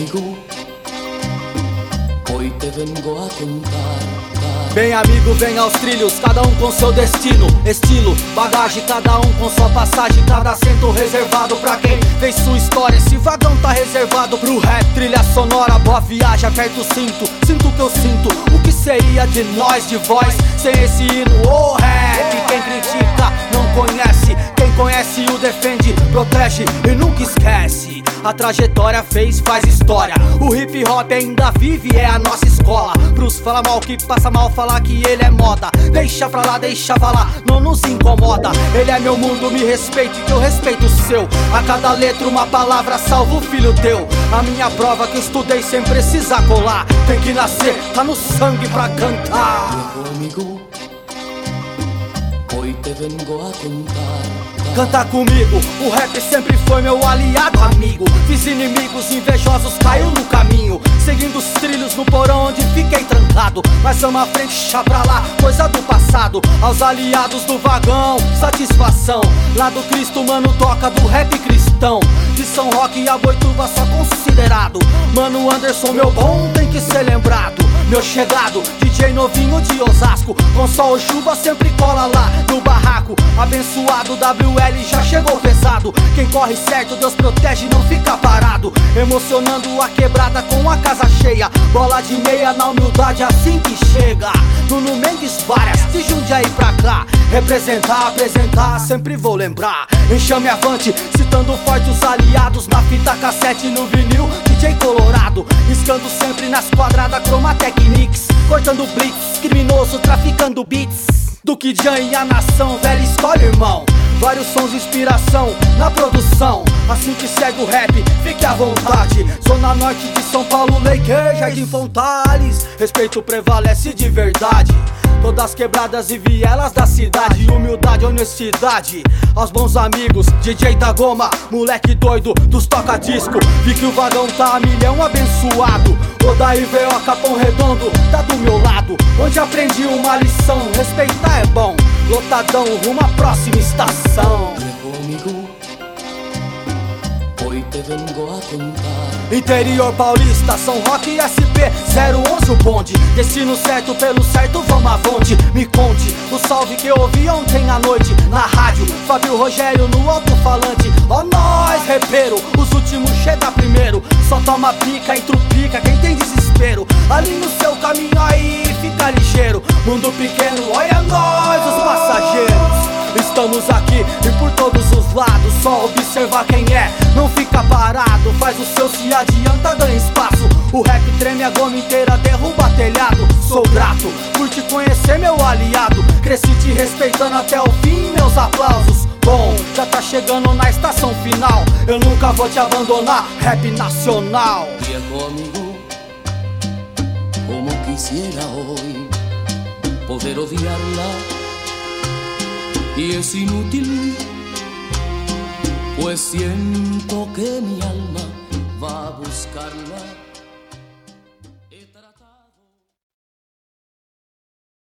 amigo, hoy te vengo a contar. Bem amigo, vem aos trilhos, cada um com seu destino, estilo, bagagem, cada um com sua passagem, cada assento reservado pra quem fez sua história. Esse vagão tá reservado pro rap, trilha sonora, boa viagem, aperta o cinto, sinto o que eu sinto. O que seria de nós, de voz, sem esse hino, oh rap? Quem critica não conhece, quem conhece o defende, protege e nunca esquece. A trajetória faz história, o hip hop ainda vive, é a nossa escola. Pros fala mal que passa mal, falar que ele é moda. Deixa pra lá, deixa falar, não nos incomoda. Ele é meu mundo, me respeite que eu respeito o seu. A cada letra uma palavra salva o filho teu. A minha prova que eu estudei sem precisar colar. Tem que nascer, tá no sangue pra cantar. Amigo, hoy te vengo a contar. Canta comigo, o rap sempre foi meu aliado amigo. Fiz inimigos invejosos, caiu no caminho, seguindo os trilhos no porão onde fiquei trancado. Mas vamos à frente, chá pra lá, coisa do passado. Aos aliados do vagão, satisfação. Lá do Cristo, mano, toca do rap cristão. De São Roque e a Boituva só considerado. Mano Anderson, meu bom, tem que ser lembrado. Meu chegado, DJ novinho de Osasco. Com sol ou chuva sempre cola lá no barraco. Abençoado WL já chegou pesado. Quem corre certo Deus protege, não fica parado. Emocionando a quebrada com a casa cheia. Bola de meia na humildade assim que chega. Nuno Mendes várias, de Jundiaí pra cá. Representar, apresentar, sempre vou lembrar. Enxame avante, citando forte os aliados. Na fita cassete, no vinil, DJ Colorado. Riscando sempre nas quadradas, Chroma Technics. Cortando blitz, criminoso, traficando beats. Do que Jan e a nação, velho, escolhe irmão. Vários sons de inspiração na produção. Assim que segue o rap, fique à vontade. Zona Norte de São Paulo, Lake, Jardim Fontales. Respeito prevalece de verdade. Todas as quebradas e vielas da cidade. Humildade, honestidade. Aos bons amigos, DJ da Goma, moleque doido dos toca-disco. Vi que o vagão tá a milhão abençoado. O da IVO Capão Redondo tá do meu lado. Onde aprendi uma lição, respeitar é bom. Lotadão, rumo à próxima estação. Amigo, hoy te vengo a contar. Interior paulista, São Roque SP 011 o bonde. Destino certo, pelo certo, vamos avonte. Me conte o salve que eu ouvi ontem à noite na rádio. Fábio Rogério no alto-falante. Ó nós, repeiro, os últimos chega primeiro. Só toma pica e trupica quem tem desespero. Ali no seu caminho aí, fica ligeiro. Mundo pequeno, olha nós, os passageiros. Estamos aqui e por todos os lados. Só observar quem é, não fica parado. Faz o seu, se adianta, ganha espaço. O rap treme a goma inteira, derruba telhado. Sou grato por te conhecer, meu aliado. Cresci te respeitando até o fim, meus aplausos. Bom, já tá chegando na estação final. Eu nunca vou te abandonar, rap nacional. Viejo amigo, como quisiera hoy poder odiarla. Y es inútil, pues siento que mi alma va a buscarla.